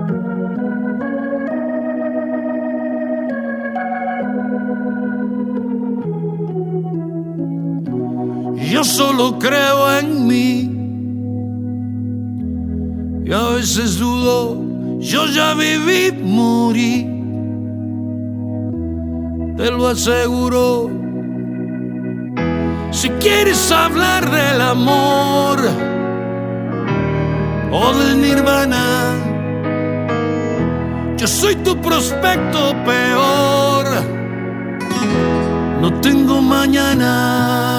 Yo solo creo en mí y a veces dudo, yo ya viví, morí, te lo aseguro. Si quieres hablar del amor o del nirvana, yo soy tu prospecto peor. No tengo mañana.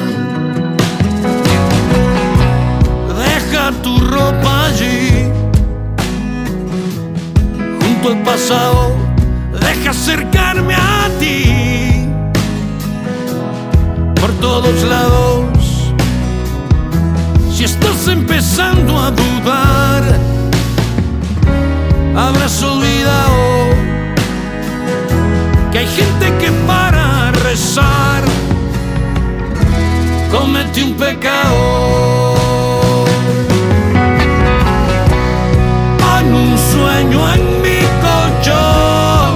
Deja tu ropa allí, junto al pasado. Deja acercarme a ti por todos lados. Si estás empezando a dudar, habrás olvidado que hay gente que para rezar comete un pecado. Pon un sueño en mi colchón,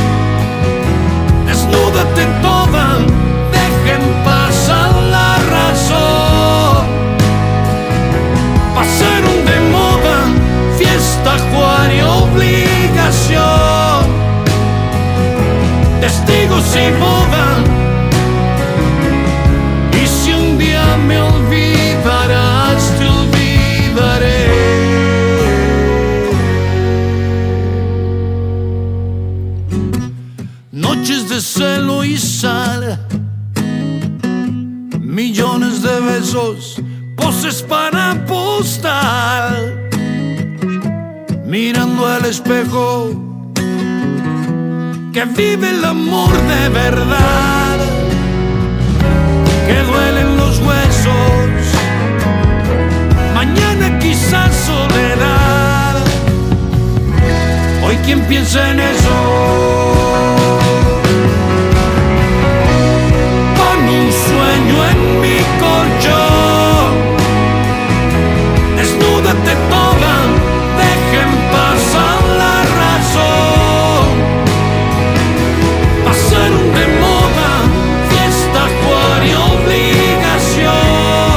desnúdate toda, dejen pasar la razón. Pasaron de moda, fiesta, acuario, obligación, testigos y boda. Y si un día me olvidarás, te olvidaré. Noches de celo y sal, millones de besos, poses para postal, mirando al espejo que vive el amor de verdad, que duelen los huesos, mañana quizás soledad. Hoy quien piensa en eso, pon un sueño en mi colchón, desnúdate toda, dejen pasar la razón. Pasaron de moda, fiesta, acuario, obligación,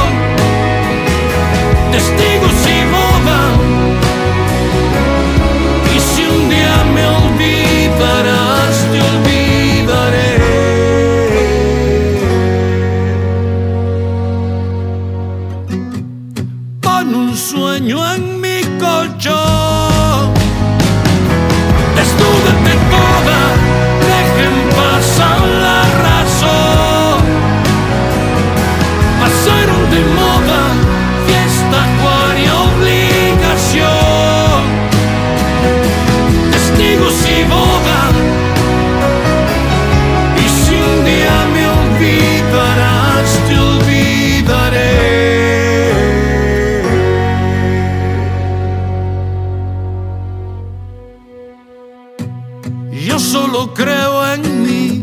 testigos y boda. Y si un día me olvidarás, te olvidaré. Pon un sueño en mi colchón, desnúdate toda, dejen pasar la razón. Pasaron de moda, fiesta, acuario, obligación, testigos y boda. Y si un día me olvidarás, te olvidaré. Yo solo creo en mí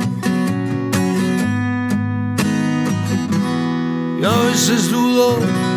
y a veces dudo,